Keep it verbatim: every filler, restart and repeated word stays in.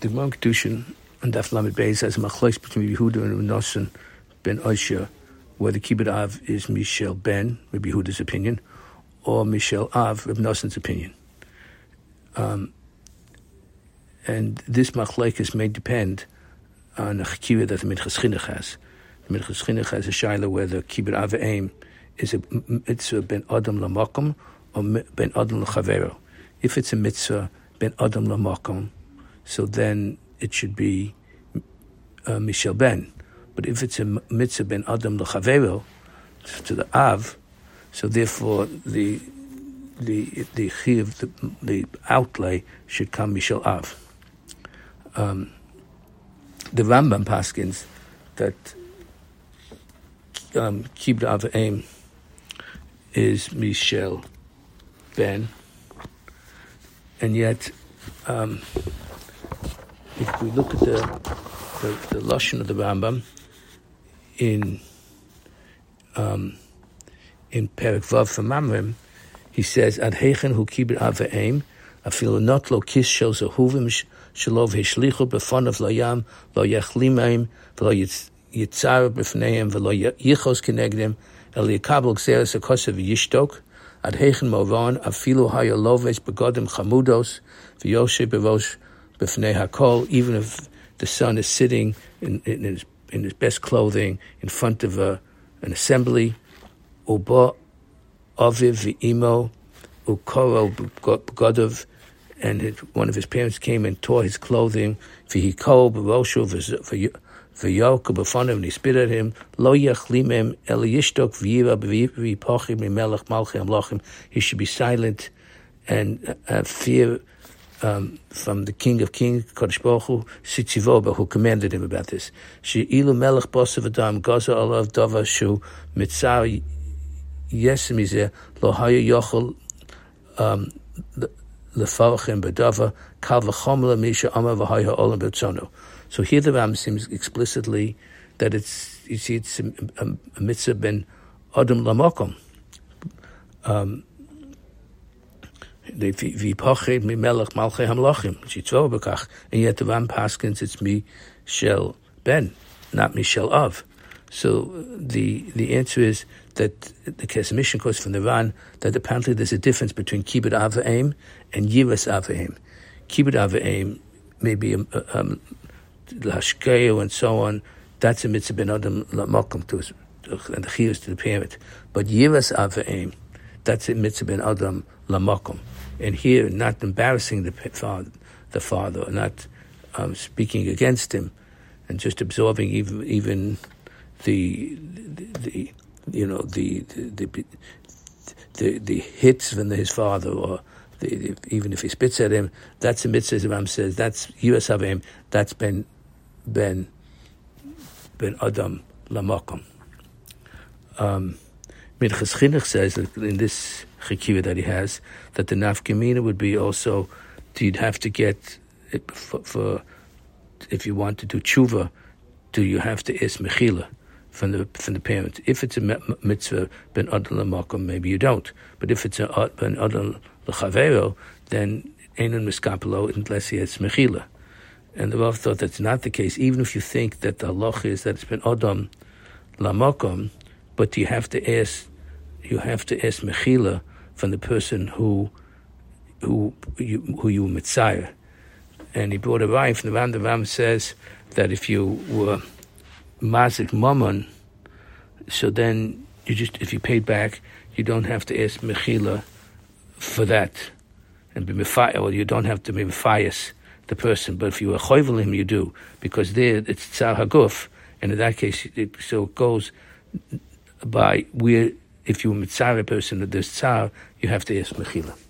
the Gemara Kedushin and Daf Lamed Beis has a machlokes between Yehuda and Nosson ben Osher, whether Kibbud Av is Mishel ben, Rabbi Yehuda's opinion, or Mishel Av, Rabbi Nosson's opinion. Um, and this machlokes may depend on a chikivah that the Minchas Chinuch has. The Minchas Chinuch has a shaila whether Kibbud Av Aim is a mitzvah ben Adam Lamakom or ben Adam L'Chavero. If it's a mitzvah ben Adam Lamakom, so then it should be uh, Mishel Ben. But if it's a mitzvah ben Adam L'Chavero, to the Av, so therefore the the the chiv, the, the outlay should come Mishel Av. Um, the Rambam paskins that um, Kibbud Av Aim is Mishel Ben, and yet um, if we look at the the, the lashon of the Rambam in um, in Perek Vav from Mamrim, he says, "Ad heichen hu Kibbud Av Aim, afilu not lo kis shel zehuvim shelov hishlichu b'fanav layam lo yachlimaim v'lo yitzar b'fneiim v'lo yichos kenegdim el yikabel gzeres hakosev yishtok. Ad heichen movan afilu haya loves begodim chamudos v'yoshe bevosh b'fnei hakol." Even if the son is sitting in, in his in his best clothing in front of a, an assembly, uba aviv v'imo ukoro begodov, and his, one of his parents came and tore his clothing, v'hikol b'roshu v'yoko b'fanav, and he spit at him, lo yachlimem el yishtok v'yira v'yipochim mimelech malchei amlochim. He should be silent and uh, fear um, from the King of Kings, Kodesh Baruch Hu, Sitzivoba, who commanded him about this. She'ilu melech bosav adam gaza alav dava shu mitzar yesemizeh lo haya yochel um lefarachem bedava kal v'chomla misha amar v'haya olam b'tzono. So here the Ram seems explicitly that it's, you see, it's a, a, a mitzvah ben adam lamokom. Um, and yet the Ram paskins it's Mishel Ben, not Mishel Av. So the the answer is that the Kesmission quotes from the Ran that apparently there's a difference between Kibbud Av Aim and Yiras Av Aim. Kibbud Av Aim may be um, um, Lashkeo and so on. That's a mitzvah ben Adam Lamokum to and the chiyus to the parent. But Yiras Av Aim, that's a mitzvah ben Adam Lamokum. And here, not embarrassing the father, the father, or not um, speaking against him, and just absorbing even even the the, the you know the the the, the, the hits from his father, or the, the, even if he spits at him, that's a mitzvah. As Ram says, that's Yiras Av Aim. That's ben ben ben Adam Lamakom. Um, Minchas Chinuch says that in this chikivah that he has, that the nafkamina would be also, you'd have to get it for, for if you want to do tshuva, do you have to ask mechila from the from the parent? If it's a mitzvah ben adal lamakom, maybe you don't. But if it's a ben adal l'chavero, then einon miskapelo unless he has mechila. And the Rav thought that's not the case. Even if you think that the halacha is that it's ben adam lamakom, but you have to ask, you have to ask mechila from the person who who you who you mitzayir. And he brought a raya from the Ram. The Ram says that if you were mazik mammon, so then you just, if you paid back, you don't have to ask mechila for that and be mefayis, or you don't have to be mefayis the person. But if you were choyvel him, you do, because there it's tzar haguf, and in that case, it, so it goes by where if you mitzayir a person that there's tzar, you have to ask mechila.